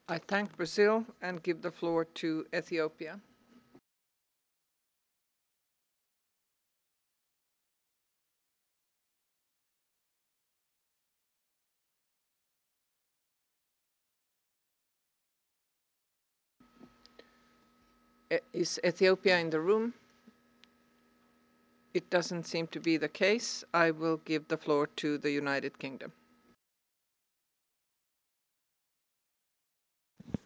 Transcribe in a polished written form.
I thank Brazil and give the floor to Ethiopia. Is Ethiopia in the room? It doesn't seem to be the case. I will give the floor to the United Kingdom.